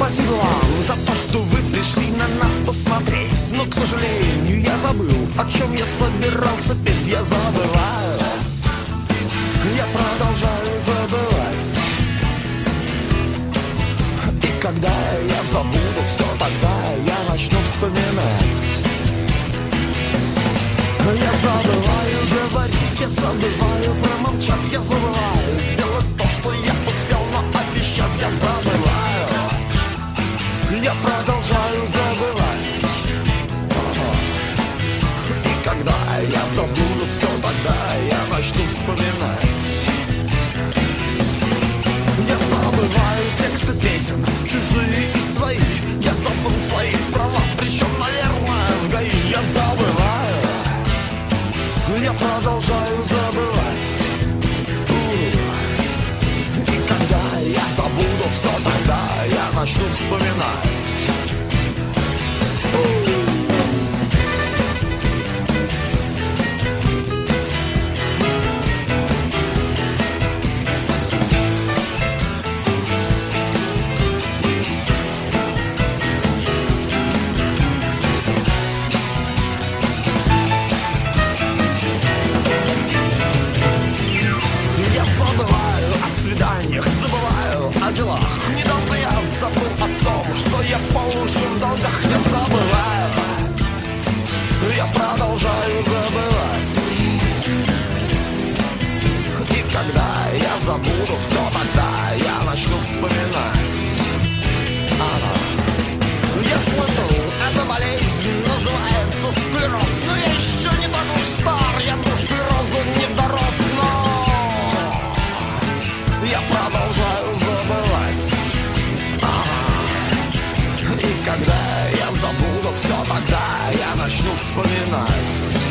Спасибо вам за то, что вы пришли на нас посмотреть. Но, к сожалению, я забыл, о чем я собирался петь. Я забываю, я продолжаю забывать. И когда я забуду все, тогда я начну вспоминать. Я забываю говорить, я забываю промолчать. Я забываю сделать то, что я успел, но обещать я забываю. Я продолжаю забывать. И когда я забуду все, тогда я начну вспоминать. Я забываю тексты песен, чужие и свои. Я забыл свои права, причем, наверное, в ГАИ. Я забываю, я продолжаю забывать. И когда я забуду все, тогда я начну вспоминать. Забываю о делах. Недавно я забыл о том, что я по уши в долгах. Я забываю, я продолжаю забывать. И когда я забуду все, тогда я начну вспоминать. Я слышал, эта болезнь называется склероз. Но я еще не так уж стар, я до склероза не дорос. Но я продолжаю забывать. И когда я забуду все, тогда я начну вспоминать.